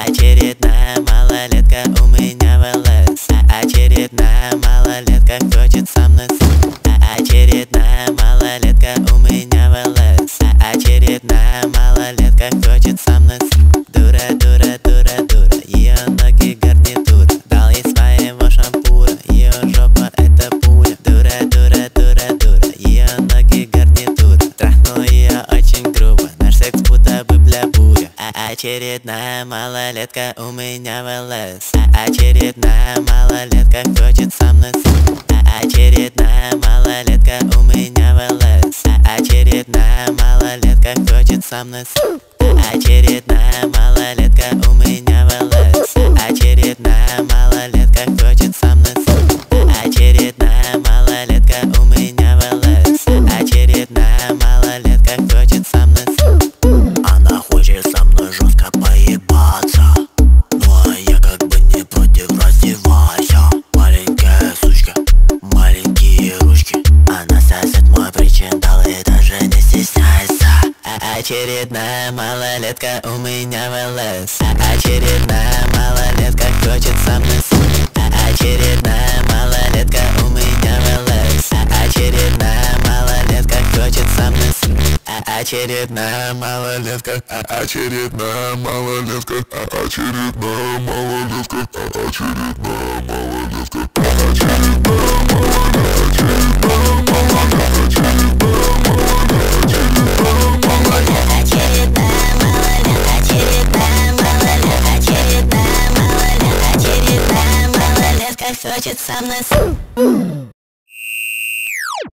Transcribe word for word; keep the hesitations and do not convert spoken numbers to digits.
Очередная малолетка у меня в ЛС. Очередная малолетка хочет со мной секс. Очередная малолетка у меня в ЛС. Очередная малолетка хочет со мной секс. Дура, дура, дура, дура, ее ноги гарнитура. Дал ей своего шампура, ее жопа это пуля. Дура, дура, дура, дура, ее ноги гарнитура. Трахнул ее очень грубо, наш секс будто бы бля буря. Очередная малолетка у меня в ЛС. Очередная малолетка хочет со мной секс. Очередная малолетка у меня в ЛС. Очередная малолетка хочет со мной секс. Очередная малолетка у меня в ЛС. Очередная малолетка хочет со мной секс. Очередная малолетка у меня в ЛС. Очередная малолетка хочет со мной секс. Она хочет со мной жестко поебаться, ну а я как бы не против, раздевайся. Маленькая сучка, маленькие ручки. Она сосет мой причиндал и даже не стесняется. Очередная малолетка у меня в ЛС. Очередная малолетка хочет со мной секс. Очередная малолетка у меня в ЛС. Очередная малолетка хочет со мной секс. Очередная малолетка. Очередная малолетка. Очередная малолетка. Очередная малолетка. Очередная малолетка. Очередная